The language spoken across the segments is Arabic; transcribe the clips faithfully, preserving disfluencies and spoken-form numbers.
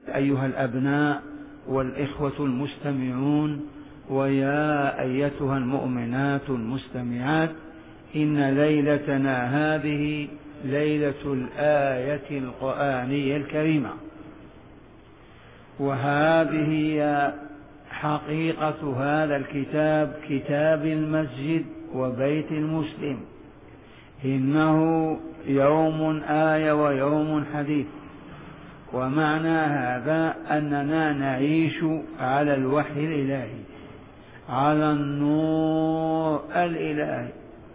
أيها الأبناء والإخوة المستمعون، ويا أيتها المؤمنات المستمعات، إن ليلتنا هذه ليلة الآية القرآنية الكريمة، وهذه هي حقيقة هذا الكتاب، كتاب المسجد وبيت المسلم. إنه يوم آية ويوم حديث، ومعنى هذا أننا نعيش على الوحي الإلهي، على النور الإلهي،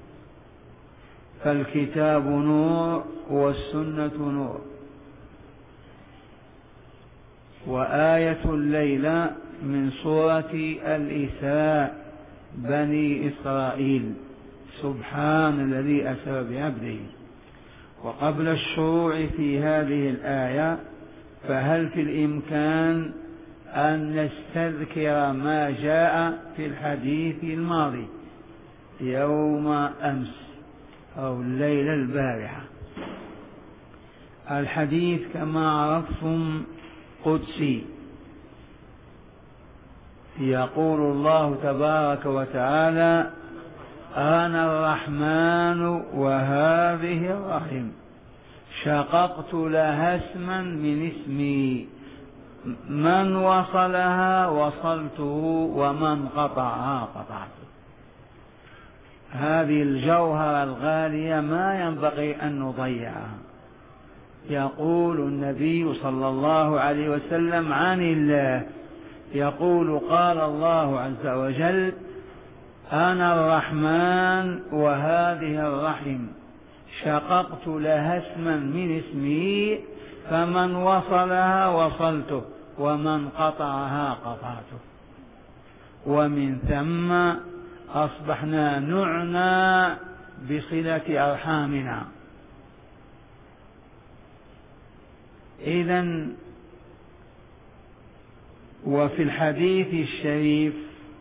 فالكتاب نور والسنة نور. وآية الليلة من سورة الإسراء، بني إسرائيل، سبحان الذي أسرى بعبده. وقبل الشروع في هذه الآية، فهل في الإمكان أن نستذكر ما جاء في الحديث الماضي يوم أمس أو الليلة البارحة؟ الحديث كما عرفتم قدسي، يقول الله تبارك وتعالى: أنا الرحمن وهذه الرحم، شققت لها اسما من اسمي، من وصلها وصلته ومن قطعها قطعته. هذه الجوهرة الغالية ما ينبغي أن نضيعها. يقول النبي صلى الله عليه وسلم عن الله، يقول: قال الله عز وجل: أنا الرحمن وهذه الرحم، شققت لها اسما من اسمي، فمن وصلها وصلته ومن قطعها قطعته. ومن ثم أصبحنا نعنى بصلة أرحامنا. إذن وفي الحديث الشريف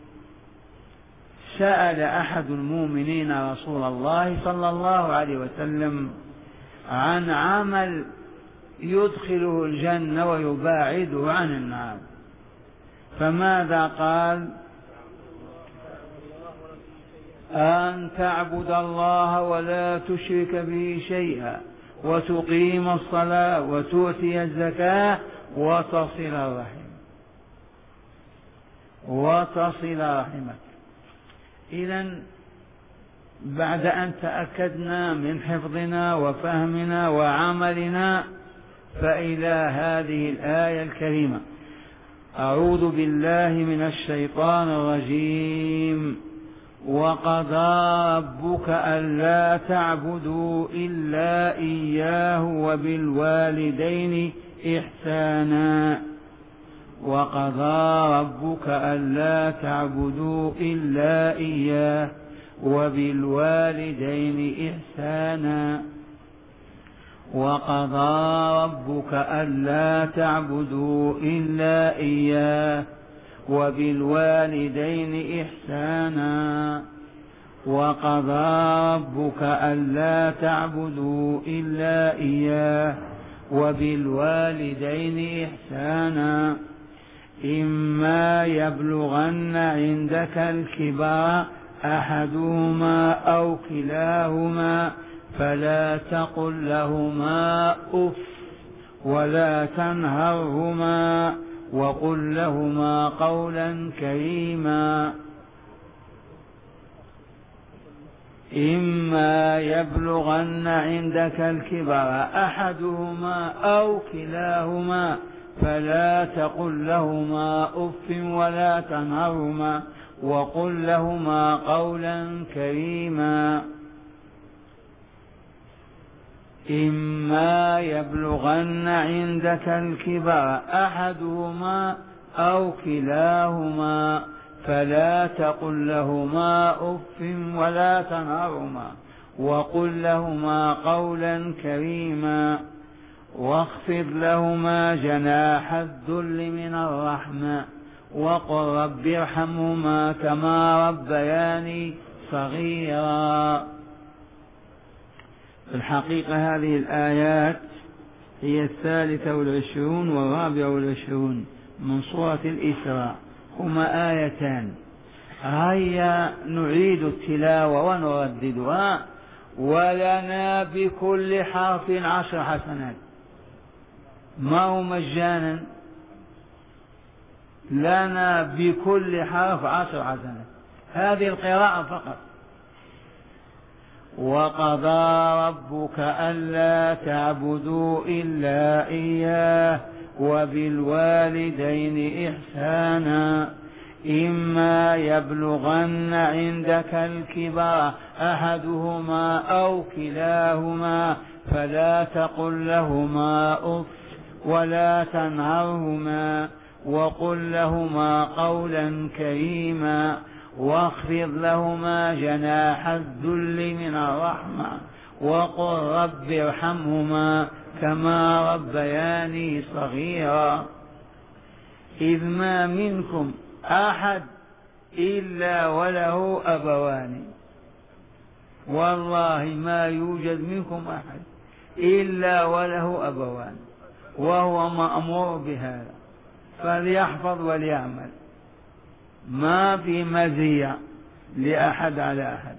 سأل أحد المؤمنين رسول الله صلى الله عليه وسلم عن عمل يدخله الجنة ويباعده عن النار، فماذا قال؟ أن تعبد الله ولا تشرك به شيئا، وتقيم الصلاة وتؤتي الزكاة وتصل الرحم وتصل رحمك. إذن بعد أن تأكدنا من حفظنا وفهمنا وعملنا، فإلى هذه الآية الكريمة: أعوذ بالله من الشيطان الرجيم. وقضى ربك ألا تعبدوا إلا إياه وبالوالدين إحسانا. وقضى ربك ألا تعبدوا إلا إياه وبالوالدين إحسانا. وقضى ربك ألا تعبدوا إلا إياه وبالوالدين إحسانا. وقضى ربك ألا تعبدوا إلا إياه وبالوالدين إحسانا. إما يبلغن عندك الكبر أحدهما أو كلاهما فلا تقل لهما أف ولا تنهرهما وقل لهما قولا كريما. إما يبلغن عندك الكبر أحدهما أو كلاهما فلا تقل لهما أف ولا تنهرهما وقل لهما قولا كريما. إما يبلغن عندك الكبر أحدهما أو كلاهما فلا تقل لهما أف ولا تنهرهما وقل لهما قولا كريما. واخفض لهما جناح الذل من الرحمة وقل رب ارحمهما كما ربياني صغيرا. في الحقيقة هذه الآيات هي الثالثة والعشرون والرابعة والعشرون من سورة الإسراء، هما آيتان. هيا نعيد التلاوة ونرددها، ولنا بكل حرف عشر حسنات. ما هو مجانا، لنا بكل حرف عشر حسنات، هذه القراءة فقط. وقضى ربك ألا تعبدوا إلا إياه وبالوالدين إحسانا إما يبلغن عندك الكبر أحدهما أو كلاهما فلا تقل لهما أف ولا تنهرهما وقل لهما قولا كريما واخفض لهما جناح الذل من الرحمة وقل رب ارحمهما كما ربياني صغيرا. إذ ما منكم أحد إلا وله أبوان، والله ما يوجد منكم أحد إلا وله أبوان، وهو مأمور بهذا، فليحفظ وليعمل، ما في مزية لأحد على أحد.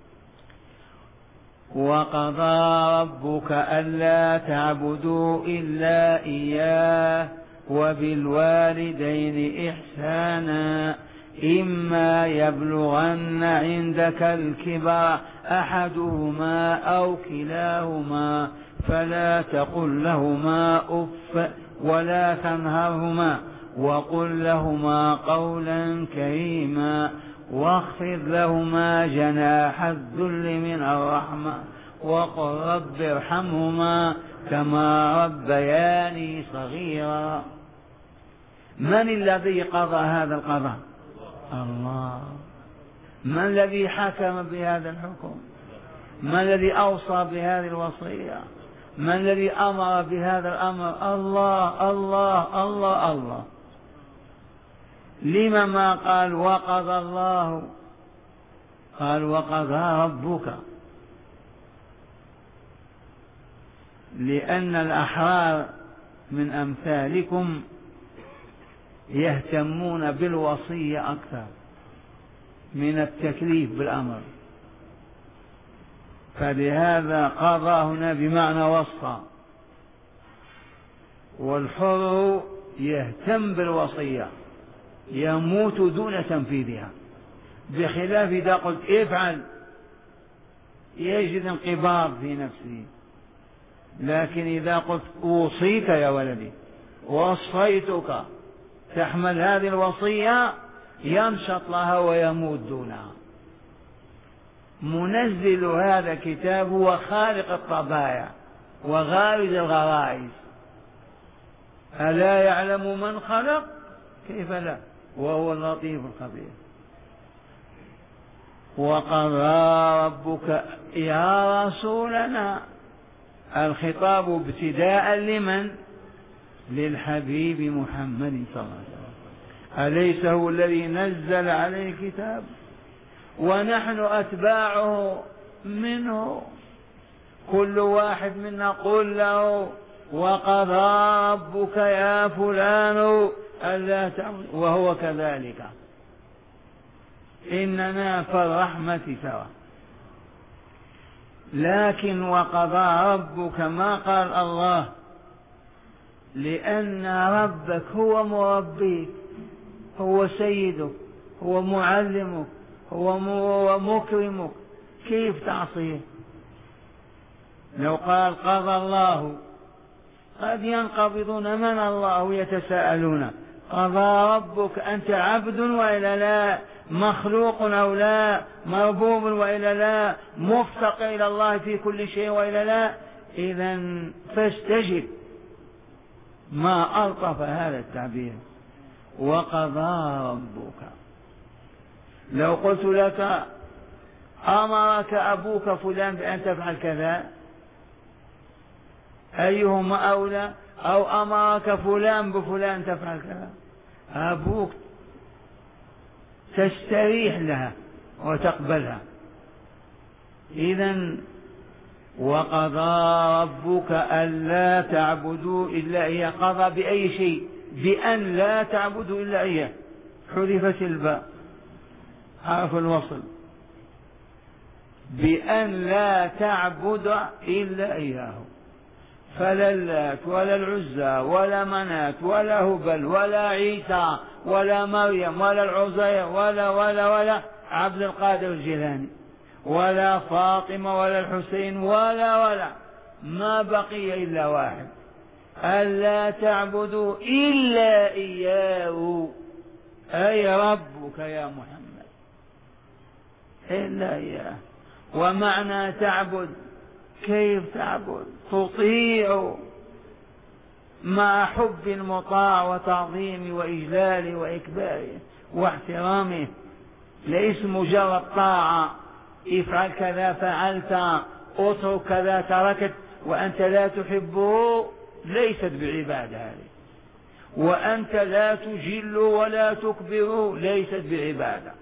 وقضى ربك ألا تعبدوا إلا إياه وبالوالدين إحسانا إما يبلغن عندك الكبر أحدهما أو كلاهما فلا تقل لهما أف ولا تنهرهما وقل لهما قولا كريما واخفض لهما جناح الذل من الرحمة وقل رب ارحمهما كما ربياني صغيرا. من الذي قضى هذا القضاء؟ الله. من الذي حكم بهذا الحكم؟ من الذي أوصى بهذه الوصية؟ من الذي أمر بهذا الأمر؟ الله الله الله الله. لما ما قال وقضى الله؟ قال وقضى ربك، لأن الأحرار من أمثالكم يهتمون بالوصية أكثر من التكليف بالأمر، فلهذا قضى هنا بمعنى وصى، والحر يهتم بالوصية يموت دون تنفيذها، بخلاف إذا قلت افعل يجد انقباض في نفسه، لكن إذا قلت أوصيك يا ولدي وصيتك تحمل هذه الوصية ينشط لها ويموت دونها. منزل هذا الكتاب هو خالق الطبايع وغارز الغرائز، ألا يعلم من خلق؟ كيف لا، وهو اللطيف الخبير. وقضى ربك يا رسولنا، الخطاب ابتداء لمن؟ للحبيب محمد صلى الله عليه وسلم، أليس هو الذي نزل عليه الكتاب ونحن أتباعه منه؟ كل واحد منا قل له وقضى ربك يا فلان ألا تعبد، وهو كذلك، إننا في الرحمة سوا. لكن وقضى ربك ما قال الله، لأن ربك هو مربيك، هو سيدك، هو معلمك، هو مكرمك، كيف تعصيه؟ لو قال قضى الله قد ينقبضون من الله يتساءلون، قضى ربك أنت عبد وإلا لا، مخلوق أو لا، مربوب وإلا لا، مفتقر إلى الله في كل شيء وإلا لا، إذن فاستجب. ما ألطف هذا التعبير وقضى ربك. لو قلت لك أمرك أبوك فلان بأن تفعل كذا، أيهما أولى؟ أو أمرك فلان بفلان تفعل كذا؟ أبوك تستريح لها وتقبلها. إذن وقضى ربك ألا تعبدوا إلا إياه. قضى بأي شيء؟ بأن لا تعبدوا إلا إياه، حذفت الباء حرف الوصل، بأن لا تعبد إلا إياه. فلا اللات ولا العزى ولا منات ولا هبل ولا عيسى ولا مريم ولا العزير ولا ولا ولا عبد القادر الجيلاني ولا فاطمة ولا الحسين ولا ولا ما بقي إلا واحد، ألا تعبدوا إلا إياه، أي ربك يا محمد، إلا إياه. ومعنى تعبد كيف تعبد؟ تطيع مع حب المطاع وتعظيم وإجلال وإكباره واحترامه، ليس مجرد طاعة افعل كذا فعلت اترك كذا تركت وأنت لا تحبه، ليست بعبادة هذه. وأنت لا تجل ولا تكبر، ليست بعبادة.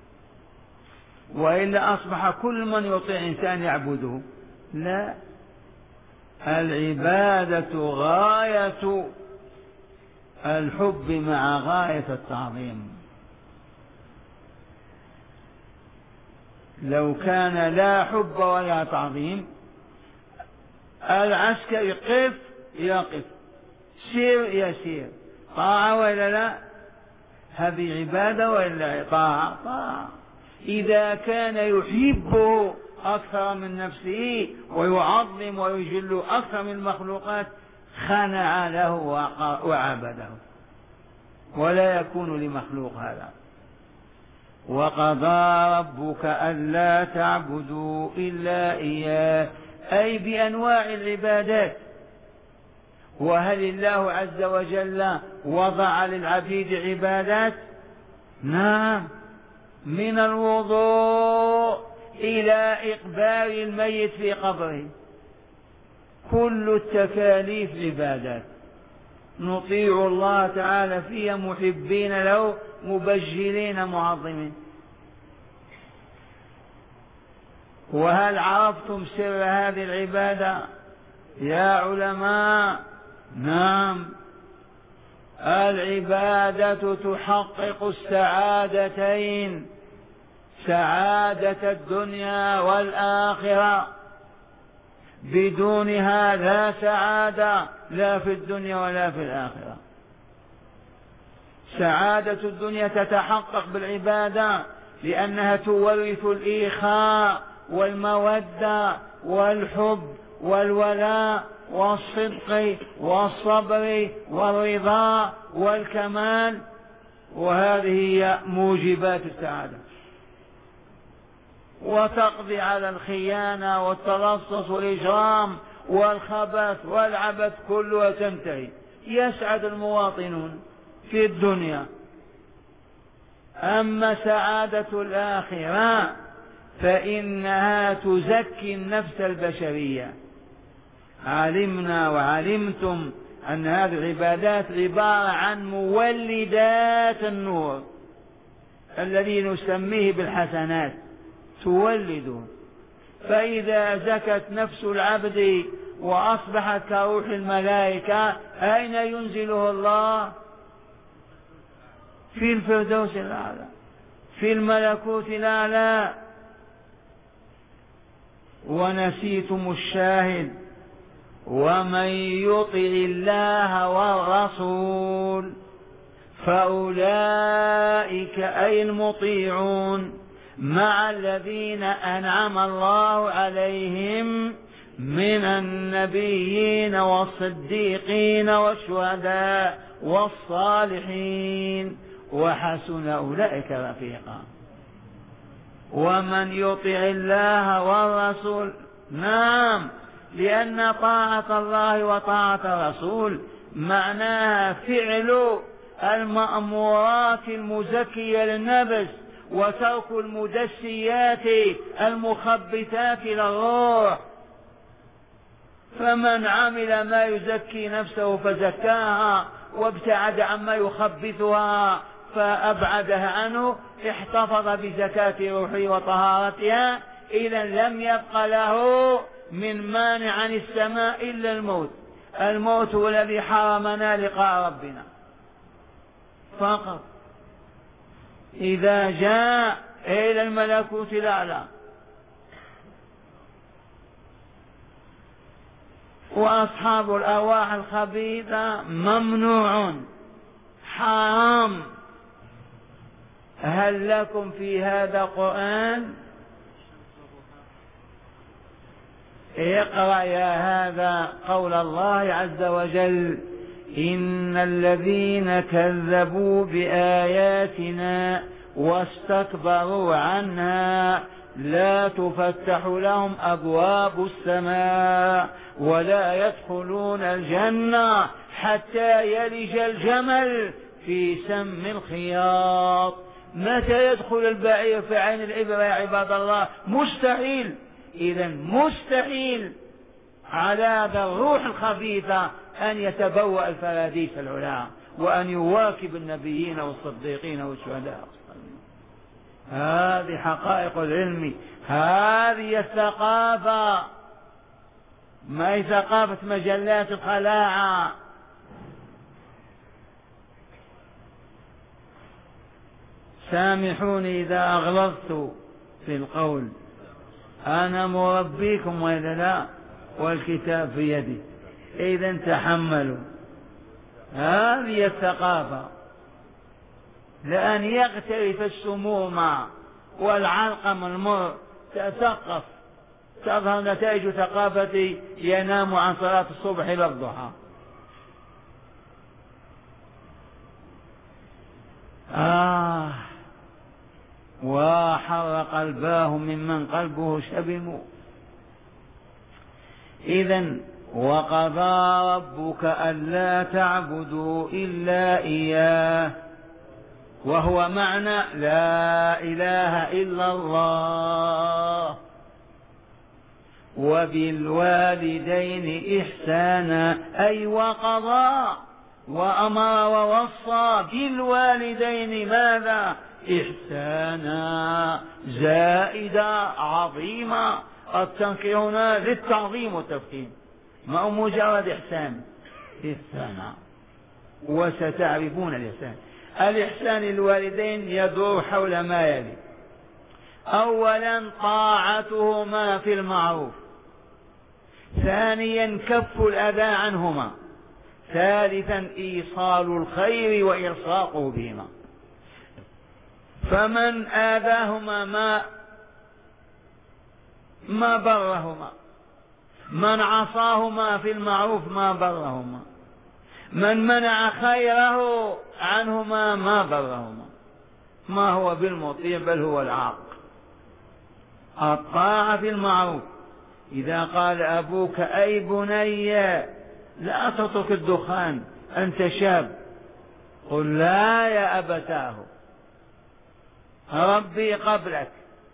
وإلا أصبح كل من يطيع إنسان يعبده. لا، العبادة غاية الحب مع غاية التعظيم. لو كان لا حب ولا تعظيم، العسكري قف يقف، سير يسير، طاعة ولا لا؟ هذه عبادة ولا طاعة؟ طاعة. إذا كان يحبه أكثر من نفسه ويعظم ويجل أكثر من المخلوقات خنع له وعبده، ولا يكون لمخلوق هذا. وقضى ربك ألا تعبدوا إلا إياه، أي بأنواع العبادات. وهل الله عز وجل وضع للعبيد عبادات؟ نعم، من الوضوء إلى إقبال الميت في قبره، كل التكاليف عبادات نطيع الله تعالى فيها محبين له مبجلين معظمين. وهل عرفتم سر هذه العبادة يا علماء؟ نعم، العبادة تحقق السعادتين، سعادة الدنيا والآخرة. بدونها لا سعادة، لا في الدنيا ولا في الآخرة. سعادة الدنيا تتحقق بالعبادة لأنها تورث الإيخاء والمودة والحب والولاء والصدق والصبر والرضا والكمال، وهذه هي موجبات السعادة. وتقضي على الخيانة والتلصص والإجرام والخبث والعبث كلها تنتهي، يسعد المواطنون في الدنيا. أما سعادة الآخرة فإنها تزكي النفس البشرية. علمنا وعلمتم أن هذه العبادات عبارة عن مولدات النور الذي نسميه بالحسنات، تولد. فإذا زكت نفس العبد وأصبحت كروح الملائكة، أين ينزله الله؟ في الفردوس الأعلى، في الملكوت الأعلى. ونسيتم الشاهد: ومن يطع الله والرسول فأولئك أي المطيعون مع الذين أنعم الله عليهم من النبيين والصديقين والشهداء والصالحين وحسن أولئك رفيقا. ومن يطع الله والرسول، نعم، لأن طاعة الله وطاعة الرسول معناها فعل المأمورات المزكية للنفس وترك المدسيات المخبثات للروح. فمن عمل ما يزكي نفسه فزكاها وابتعد عما يخبثها فأبعدها عنه احتفظ بزكاة روحه وطهارتها، إذا لم يبق له من مانع عن السماء إلا الموت. الموت هو الذي حرمنا لقاء ربنا فقط. إذا جاء إلى الملكوت الأعلى. وأصحاب الأرواح الخبيثة ممنوع حرام. هل لكم في هذا قرآن؟ اقرأ يا هذا قول الله عز وجل: إن الذين كذبوا بآياتنا واستكبروا عنها لا تفتح لهم أبواب السماء ولا يدخلون الجنة حتى يلج الجمل في سم الخياط. متى يدخل البعير في عين الإبرة يا عباد الله؟ مستحيل. إذا مستحيل على هذا الروح الخبيثة أن يتبوأ الفراديس العلا وأن يواكب النبيين والصديقين والشهداء. هذه حقائق العلم، هذه الثقافة، ما هي ثقافة مجلات الخلاعة. سامحوني إذا أغلظت في القول، أنا مربيكم وإلا لا، والكتاب في يدي، إذا تحملوا. هذه الثقافة، لأن يغترف السموم والعلقم المر تثقف، تظهر نتائج ثقافتي ينام عن صلاة الصبح إلى الضحى. آه وحر قلباه ممن قلبه شبم. إذن وقضى ربك ألا تعبدوا إلا إياه، وهو معنى لا إله إلا الله. وبالوالدين إحسانا، أي وقضى وأمر ووصى بالوالدين ماذا؟ إحسانا زائدا عظيما. التنكير هنا للتعظيم والتفخيم، ما هو مجرد إحسان. إحسانا، وستعرفون الإحسان. الإحسان للوالدين يدور حول ما يلي: أولا طاعتهما في المعروف، ثانيا كف الأذى عنهما، ثالثا إيصال الخير وإرصاقه بهما. فمن آذاهما ما ما برهما، من عصاهما في المعروف ما برهما، من منع خيره عنهما ما برهما، ما هو بالمطيع بل هو العاق. الطاعة في المعروف، إذا قال أبوك أي بني لا تترك الدخان أنت شاب، قل لا يا أبتاه ربي قبلك.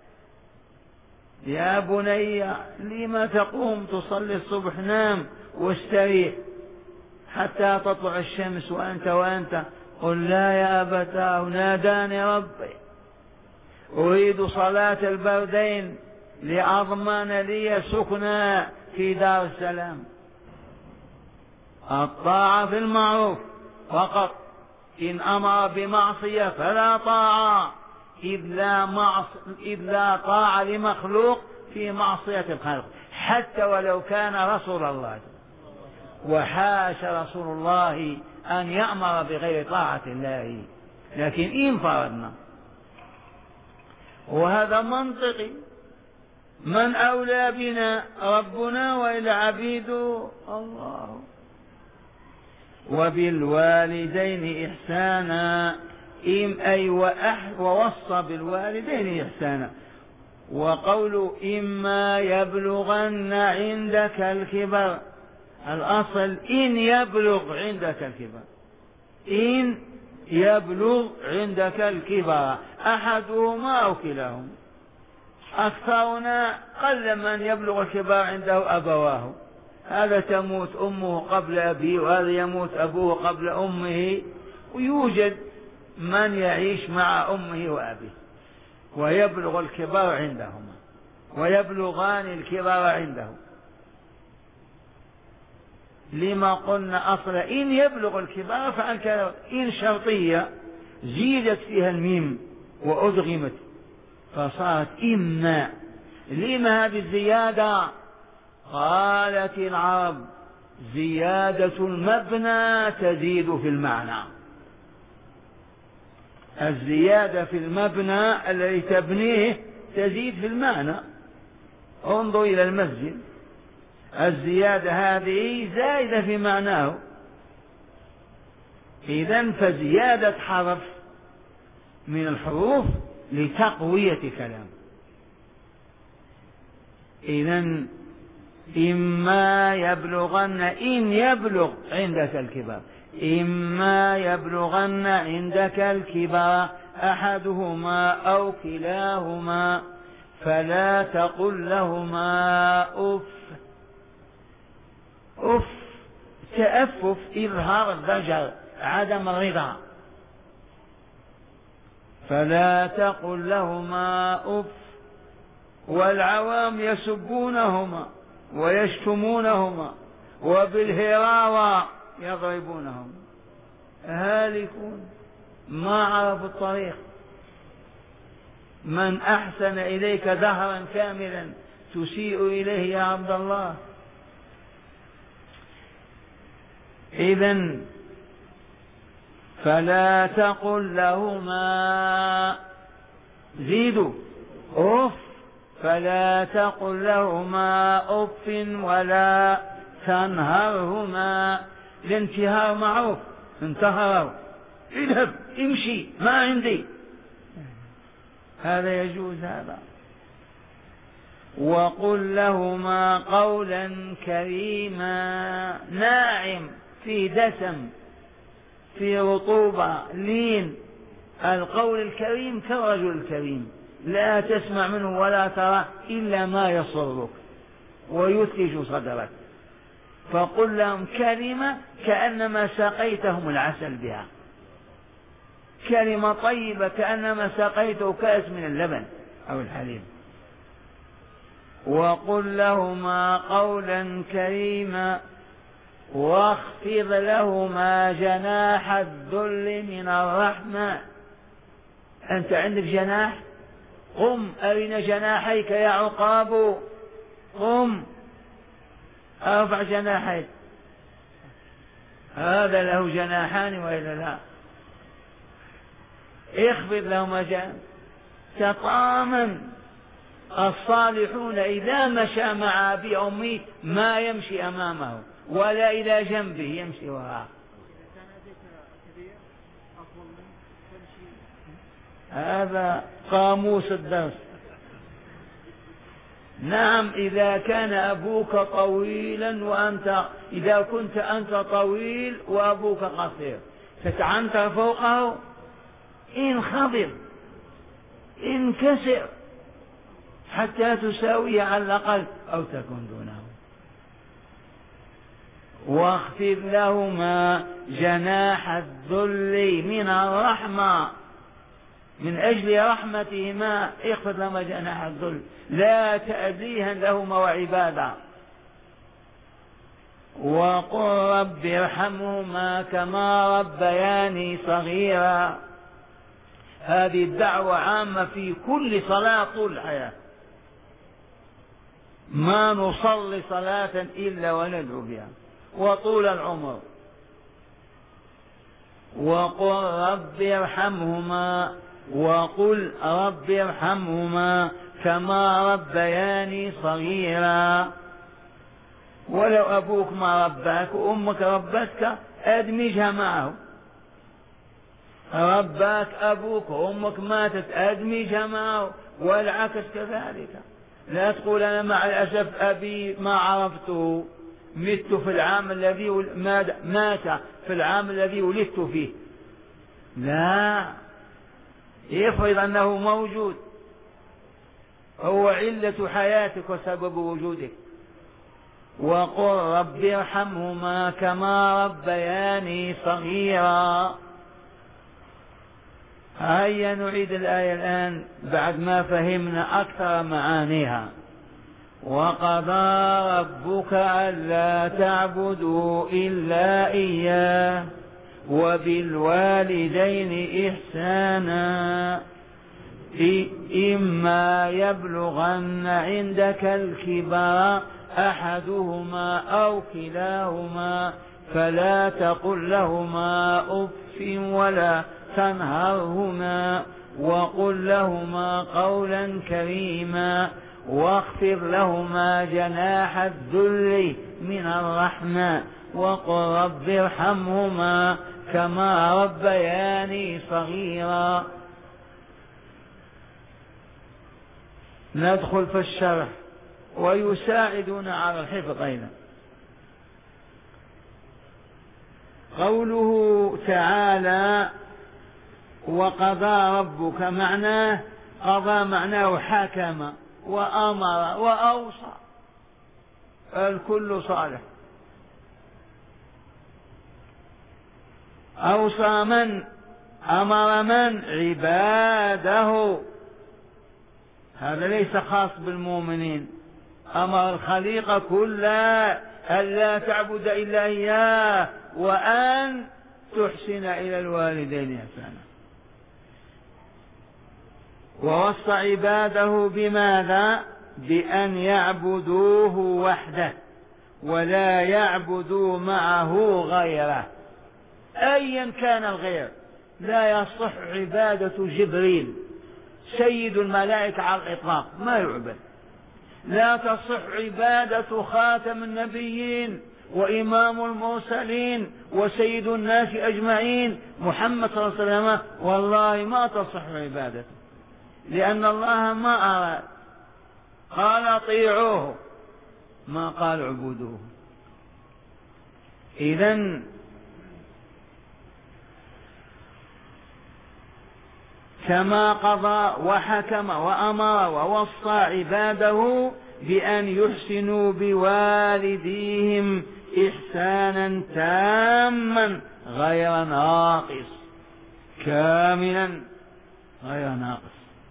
يا بني لما تقوم تصلي الصبح؟ نام واستريح حتى تطلع الشمس وأنت وأنت. قل لا يا أبتاه ناداني ربي أريد صلاة البردين لأضمن لي سكنى في دار السلام. الطاعة في المعروف فقط، إن أمر بمعصية فلا طاعة، إذ لا, معص... إذ لا طاعة لمخلوق في معصية الخالق، حتى ولو كان رسول الله. وحاش رسول الله أن يأمر بغير طاعة الله، لكن إن فرضنا، وهذا منطقي، من أولى بنا ربنا وإلا عبيده الله. وبالوالدين إحسانا، إم أي ووصى بالوالدين إحسانا. وقول إما يبلغن عندك الكبر، الأصل إن يبلغ عندك الكبر، إن يبلغ عندك الكبر أحدهما أو كلاهما. أكثرنا قل من يبلغ الكبر عنده أبواه، هذا تموت أمه قبل أبيه وهذا يموت أبوه قبل أمه، ويوجد من يعيش مع أمه وأبيه ويبلغ الكبر عندهما ويبلغان الكبر عنده. لما قلنا أصلا إن يبلغ الكبار فعل كذا، إن شرطية زيدت فيها الميم وأدغمت فصارت إما. لما هذه الزيادة؟ قالت العرب زيادة المبنى تزيد في المعنى. الزيادة في المبنى الذي تبنيه تزيد في المعنى. انظر إلى المسجد، الزيادة هذه زائدة في معناه. إذن فزيادة حرف من الحروف لتقوية كلام. إذن إما يبلغن، إن يبلغ عندك الكبار، إما يبلغن عندك الكبار أحدهما أو كلاهما فلا تقل لهما أف. أف تأفف، إظهار الضجر، عدم الرضا. فلا تقل لهما أف. والعوام يسبونهما ويشتمونهما وبالهراوة يضربونهم، هالكون ما عرفوا الطريق. من أحسن إليك دهرا كاملا تسيء إليه يا عبد الله. إذن فلا تقل لهما، زيدوا أف، فلا تقل لهما أف ولا تنهرهما. الانتهار معروف، انتهروا، اذهب امشي ما عندي، هذا يجوز هذا. وقل لهما قولا كريما، ناعم، في دسم، في رطوبة، لين. القول الكريم كالرجل الكريم، لا تسمع منه ولا ترى إلا ما يسرك ويثلج صدرك. فقل لهم كلمة كأنما سقيتهم العسل بها، كلمة طيبة كأنما سقيته كأس من اللبن أو الحليب. وقل لهما قولا كريما واخفض لهما جناح الذل من الرحمة. أنت عندك جناح، قم أرنا جناحيك يا عقاب، قم ارفع جناحيك. هذا له جناحان وإلا لا؟ اخفض لهما جناح. تطامن. الصالحون إذا مشى مع أبي أمي ما يمشي أمامه ولا إلى جنبه، يمشي وراءه. هذا قاموس الدرس. نعم، إذا كان أبوك طويلا وأنت، إذا كنت أنت طويل وأبوك قصير تتعنتر فوقه، انخفض، انكسر حتى تساوي على الأقل أو تكون دونه. واخفض لهما جناح الذل من الرحمة، من أجل رحمتهما اخفض لهما جناح الذل، لا تأذيها لهما وعبادا. وقل رب ارحمهما كما ربياني صغيرا. هذه الدعوة عامة في كل صلاة طول الحياة، ما نصلي صلاة إلا وندعو بها وطول العمر. وقل رب ارحمهما، وقل رب ارحمهما كما ربياني صغيرا. ولو أبوك ما رباك وأمك ربتك أدمجها معه. رباك أبوك وأمك ماتت أدمجها معه، والعكس كذلك. لا تقول أنا مع الأسف أبي ما عرفته، مت في العام الذي مات في العام الذي ولدت فيه. لا، يفرض أنه موجود، هو علة حياتك وسبب وجودك. وقل رب ارحمهما كما ربياني صغيرا. هيا نعيد الآية الآن بعد ما فهمنا أكثر معانيها. وقضى ربك ألا تعبدوا إلا إياه وبالوالدين إحسانا إما يبلغن عندك الكبر أحدهما أو كلاهما فلا تقل لهما أف ولا تنهرهما وقل لهما قولا كريما واخفض لهما جناح الذل من الرحمة وقل رب ارحمهما كما ربياني صغيرا. ندخل في الشرح ويساعدنا على الحفظ أيضا. قوله تعالى وقضى ربك معناه قضى معناه حكم وأمر وأوصى، الكل صالح. أوصى من؟ أمر من؟ عباده، هذا ليس خاص بالمؤمنين، أمر الخليقة كلها ألا تعبد إلا إياه وأن تحسن إلى الوالدين إحسانا. ووصى عباده بماذا؟ بأن يعبدوه وحده ولا يعبدوا معه غيره أيا كان الغير. لا يصح عبادة جبريل سيد الملائكة على الإطلاق، ما يعبد. لا تصح عبادة خاتم النبيين وإمام المرسلين وسيد الناس أجمعين محمد صلى الله عليه وسلم، والله ما تصح عبادته، لأن الله ما أراد، قال اطيعوه ما قال اعبدوه. إذن كما قضى وحكم وأمر ووصى عباده بأن يحسنوا بوالديهم إحسانا تاما غير ناقص، كاملا غير ناقص.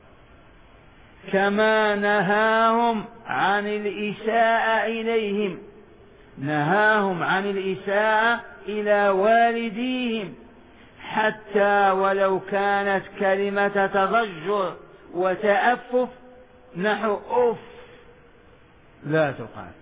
كما نهاهم عن الإساءة إليهم، نهاهم عن الإساءة إلى والديهم حتى ولو كانت كلمة تضجر وتأفف نحو أف لا تقال.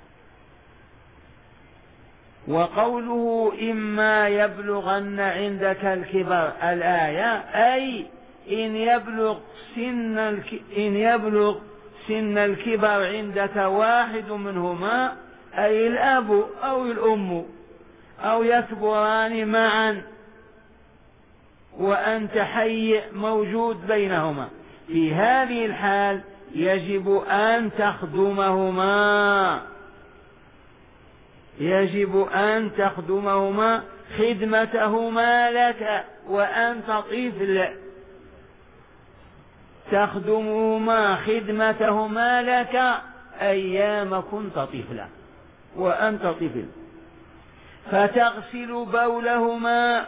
وقوله إما يبلغن عندك الكبر الآية أي إن يبلغ سن الك... إن يبلغ سن الكبر عندك واحد منهما أي الأب أو الأم أو يكبران معا وأنت حي موجود بينهما، في هذه الحال يجب أن تخدمهما، يجب أن تخدمهما خدمتهما لك وأنت طفل، تخدمهما خدمتهما لك أيام كنت طفلا وأنت طفل، فتغسل بولهما.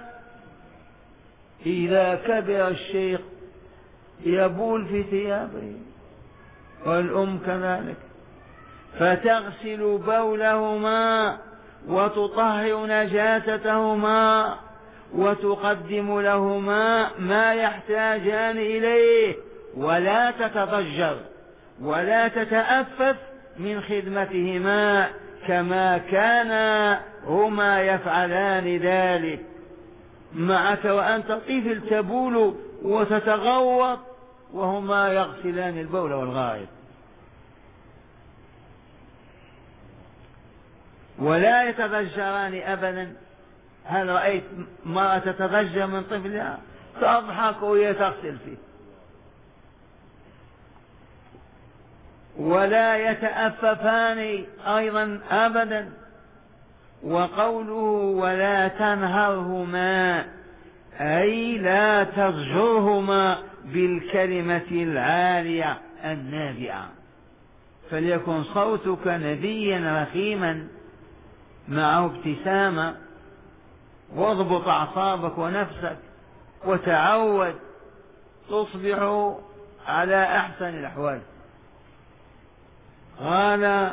إذا كبر الشيخ يبول في ثيابه والأم كذلك، فتغسل بولهما وتطهر نجاستهما وتقدم لهما ما يحتاجان إليه، ولا تتضجر ولا تتأفف من خدمتهما كما كانا هما يفعلان ذلك معك وأنت طفل تبول وتتغوط وهما يغسلان البول والغائط. ولا يتضجران أبدا. هل رأيت مرأة تتضجر من طفلها؟ تضحك وهي تغسل فيه. ولا يتأففان أيضا أبدا. وقوله ولا تنهرهما أي لا تزجرهما بالكلمة العالية النابعة، فليكن صوتك نبيا رخيما معه ابتسامة، واضبط أعصابك ونفسك وتعود تصبح على أحسن الأحوال. قال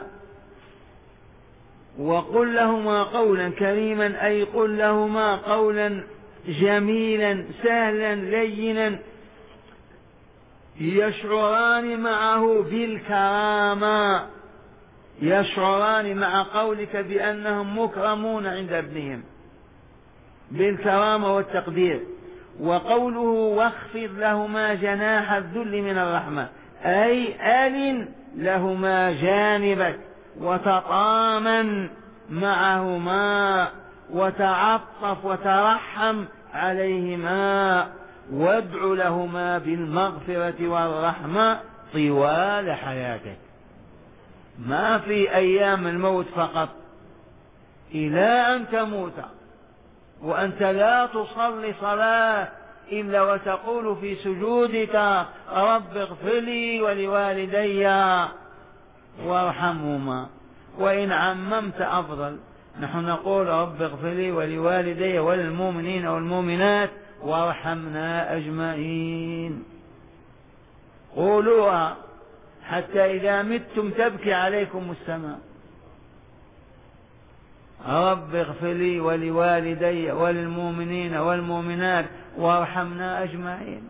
وقل لهما قولا كريما، أي قل لهما قولا جميلا سهلا لينا يشعران معه بالكرامة، يشعران مع قولك بأنهم مكرمون عند ابنهم بالكرامة والتقدير. وقوله واخفض لهما جناح الذل من الرحمة، أي ألن لهما جانبك وتطامن معهما وتعطف وترحم عليهما وادع لهما بالمغفرة والرحمة طوال حياتك، ما في أيام الموت فقط، إلى أن تموت وأنت لا تصلي صلاة إلا وتقول في سجودك رب اغفر لي ولوالدي وارحمهما، وإن عممت أفضل، نحن نقول رب اغفر لي ولوالدي وللمؤمنين والمؤمنات وارحمنا أجمعين، قولوها حتى إذا متم تبكي عليكم السماء، رب اغفر لي ولوالدي وللمؤمنين والمؤمنات وارحمنا أجمعين.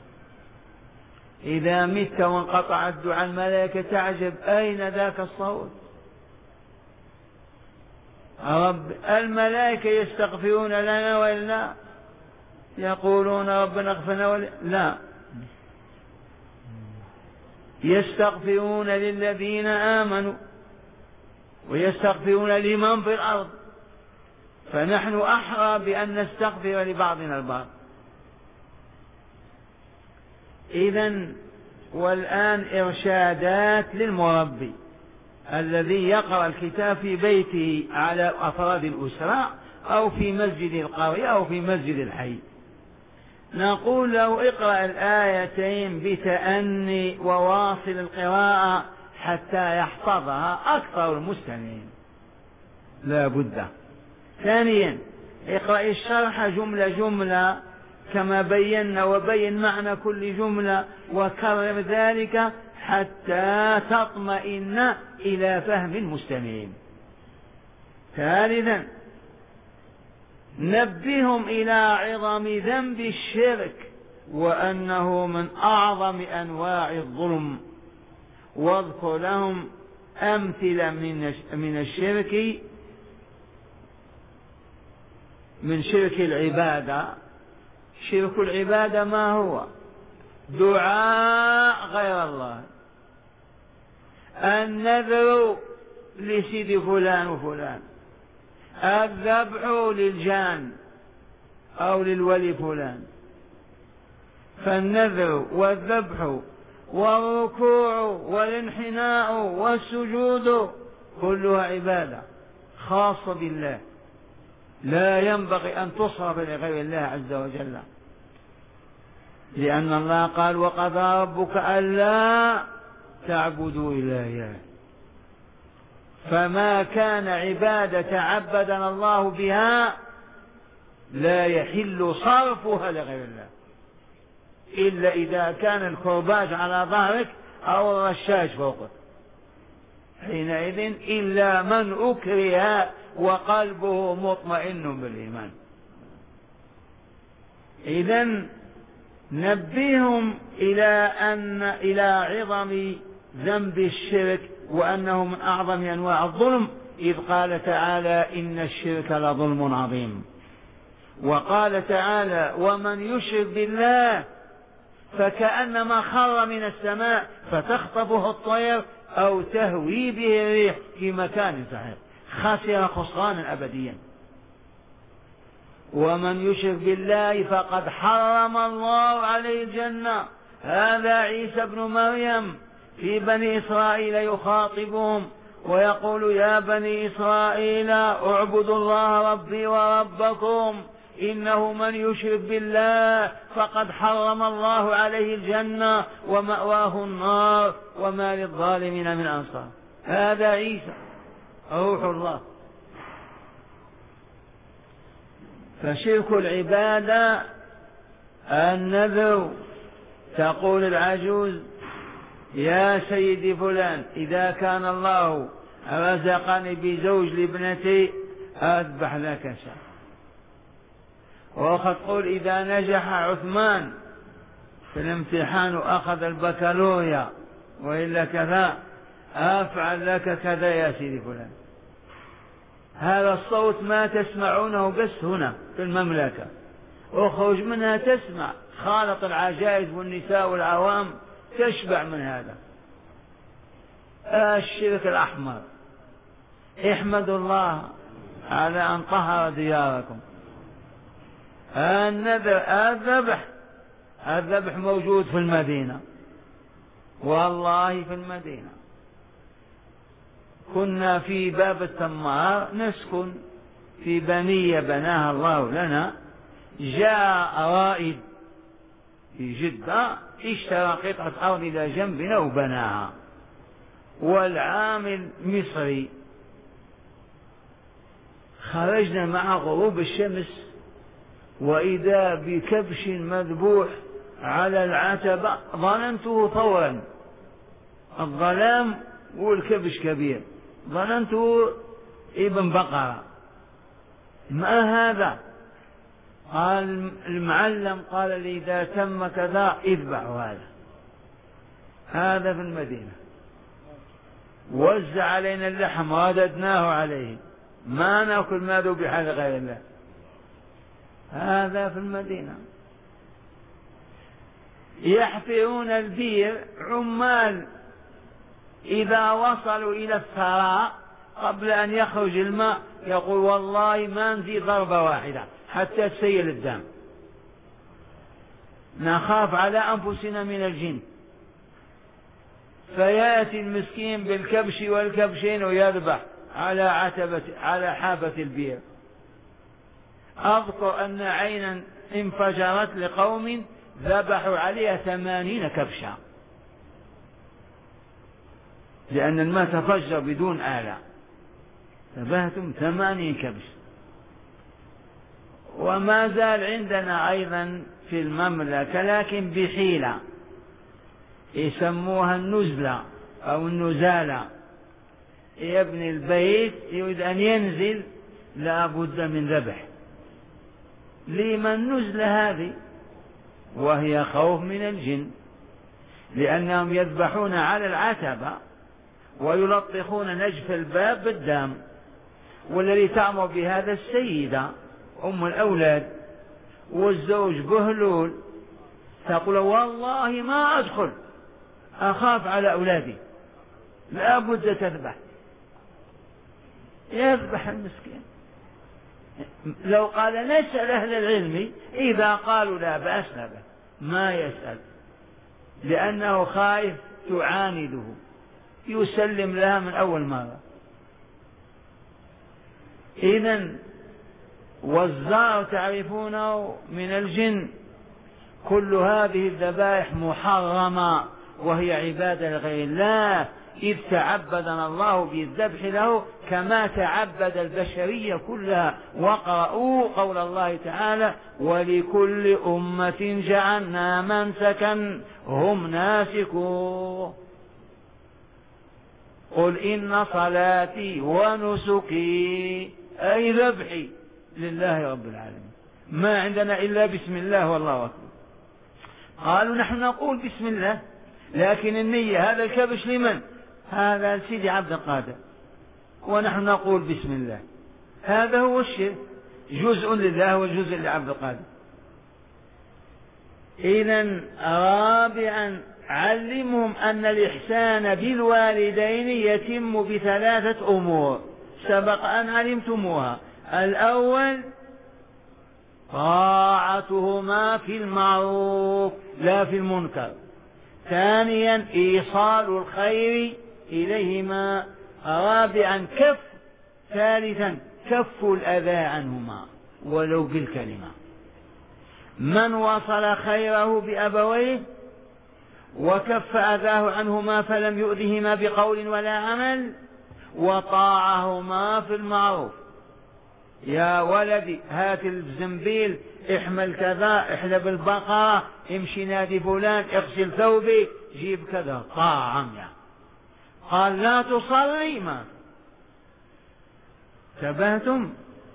إذا مت وانقطع الدعاء الملائكة تعجب أين ذاك الصوت؟ رب الملائكة يستغفرون لنا وإلا يقولون ربنا اغفرنا ولا لا، يستغفرون للذين آمنوا ويستغفرون لمن في الأرض، فنحن أحرى بأن نستغفر لبعضنا البعض. إذن والآن إرشادات للمربي الذي يقرأ الكتاب في بيته على أفراد الأسرة أو في مسجد القرية أو في مسجد الحي. نقول له اقرأ الآيتين بتأني وواصل القراءة حتى يحفظها أكثر المستمعين لا بد. ثانيا اقرأ الشرح جملة جملة كما بينا، وبين معنى كل جملة وكرر ذلك حتى تطمئن إلى فهم المستمعين. ثالثا نبههم إلى عظم ذنب الشرك وأنه من أعظم أنواع الظلم، واذكر لهم أمثلة من الشرك من شرك العبادة. شرك العبادة ما هو؟ دعاء غير الله، النذر لسيد فلان وفلان، الذبح للجان أو للولي فلان. فالنذر والذبح والركوع والانحناء والسجود كلها عبادة خاصة بالله، لا ينبغي أن تصرف لغير الله عز وجل، لأن الله قال وقضى ربك ألا تعبدوا إلا إياه. فما كان عبادة عبدنا الله بها لا يحل صرفها لغير الله، إلا إذا كان الكرباج على ظهرك أو الرشاش فوقك، حينئذ إلا من أكره وقلبه مطمئن بالإيمان. إذن نبههم إلى أن إلى عظم ذنب الشرك وأنه من أعظم أنواع الظلم، إذ قال تعالى إن الشرك لظلم عظيم. وقال تعالى ومن يشرك بالله فكأنما خر من السماء فتخطفه الطير أو تهوي به الريح في مكان سحيق، خسر خسرانا أبديا. ومن يشرك بالله فقد حرم الله عليه الجنة. هذا عيسى بن مريم في بني إسرائيل يخاطبهم ويقول يا بني إسرائيل اعبدوا الله ربي وربكم إنه من يشرك بالله فقد حرم الله عليه الجنة ومأواه النار وما للظالمين من أنصار. هذا عيسى روح الله. فشرك العبادة النذر. تقول العجوز يا سيدي فلان إذا كان الله رزقني بزوج لابنتي أذبح لك شاة. وقد قل إذا نجح عثمان في الامتحان وأخذ البكالوريا وإلا كذا أفعل لك كذا يا سيدي فلان. هذا الصوت ما تسمعونه بس هنا في المملكة، اخرج منها تسمع خالط العجائز والنساء والعوام تشبع من هذا. الشرك الأحمر. احمدوا الله على أن طهر دياركم. النذر الذبح الذبح موجود في المدينة، والله في المدينة. كنا في باب التمار نسكن في بنية بناها الله لنا. جاء رائد في جدة اشترى قطعة أرض إلى جنبنا وبناها، والعامل مصري. خرجنا مع غروب الشمس وإذا بكبش مذبوح على العتبة، ظننته ثورا، الظلام والكبش كبير، ظننته ابن بقرة. ما هذا؟ قال المعلم قال لي إذا تم كذا اذبحوا هذا. هذا في المدينة. وزع علينا اللحم رددناه عليه، ما نأكل ما ذبح لغير الله. هذا في المدينة. يحفرون البير عمال، إذا وصلوا إلى الثراء قبل أن يخرج الماء يقول والله ما نزيد ضربة واحدة حتى تسيل الدم، نخاف على أنفسنا من الجن. فيأتي المسكين بالكبش والكبشين ويذبح على عتبة على حافة البير. أذكر أن عينا انفجرت لقوم ذبحوا عليها ثمانين كبشا، لأن الماء تفجر بدون آلة، ذبحتم ثمانين كبش. وما زال عندنا أيضا في المملكة لكن بحيلة يسموها النزلة أو النزالة. يبني البيت يريد أن ينزل لا بد من ذبح. لما النزلة هذه؟ وهي خوف من الجن، لأنهم يذبحون على العتبة ويلطخون نجف الباب بالدم. والذي تأمر بهذا السيدة أم الأولاد، والزوج بهلول تقول والله ما أدخل أخاف على أولادي، لا بد تذبح. يذبح المسكين. لو قال نسأل أهل العلم إذا قالوا لا بأس لا بأس، ما يسأل لأنه خايف تعانده، يسلم لها من أول مرة. إذن والزار تعرفونه من الجن. كل هذه الذبائح محرمة وهي عبادة لغير الله، إذ تعبدنا الله بالذبح له كما تعبد البشرية كلها. وقرأوا قول الله تعالى ولكل أمة جعلنا منسكا هم ناسكوه قل إن صلاتي ونسكي أي ذبحي لله رب العالمين، ما عندنا إلا بسم الله والله أكبر. قالوا نحن نقول بسم الله لكن النية هذا الكبش لمن؟ هذا سيدي عبد القادر، ونحن نقول بسم الله. هذا هو الشرك، جزء لله وجزء لعبد القادر. إذن رابعا علمهم أن الإحسان بالوالدين يتم بثلاثة أمور سبق أن علمتموها. الأول طاعتهما في المعروف لا في المنكر. ثانيا إيصال الخير إليهما. رابعا كف ثالثا كف الأذى عنهما ولو بالكلمة. من وصل خيره بأبويه وكف أذاه عنهما فلم يؤذهما بقول ولا عمل وطاعهما في المعروف، يا ولدي هات الزنبيل، احمل كذا، احلب البقرة، امشي نادي فلان، اغسل ثوبي، جيب كذا، طاعة. قال لا تصلي، ما تبهتم.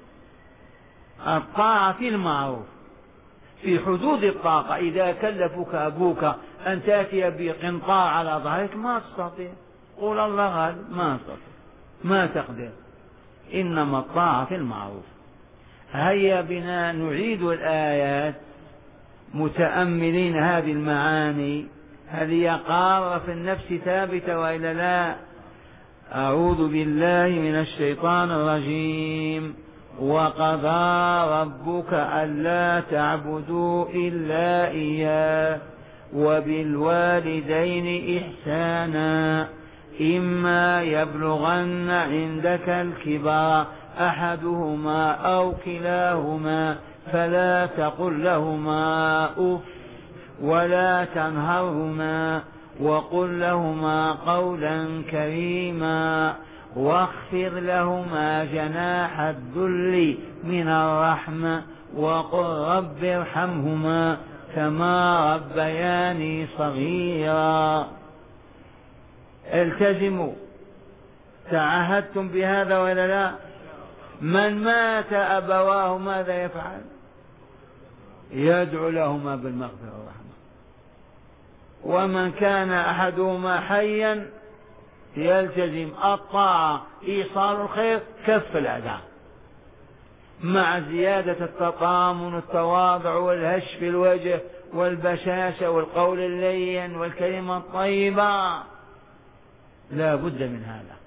الطاعة في المعروف في حدود الطاقة. إذا كلفك أبوك أن تأتي بقنطار على ظهرك ما تستطيع، قول الله غالب، ما تستطيع، ما تقدر. إنما الطاعة في المعروف. هيا بنا نعيد الآيات متأملين هذه المعاني، هل هي قارة في النفس ثابتة وإلا لا؟ أعوذ بالله من الشيطان الرجيم. وقضى ربك ألا تعبدوا إلا إياه وبالوالدين إحسانا إما يبلغن عندك الكبر أحدهما أو كلاهما فلا تقل لهما أف ولا تنهرهما وقل لهما قولا كريما واخفض لهما جناح الذل من الرحمة وقل رب ارحمهما كما ربياني صغيرا. التزموا، تعهدتم بهذا ولا لا؟ من مات أبواه ماذا يفعل؟ يدعو لهما بالمغفرة والرحمة. ومن كان أحدهما حيا يلتزم الطاعة، إيصال الخير، كف الأذى، مع زيادة التطامن، التواضع والهش في الوجه والبشاشة والقول اللين والكلمة الطيبة. لا بد من هذا.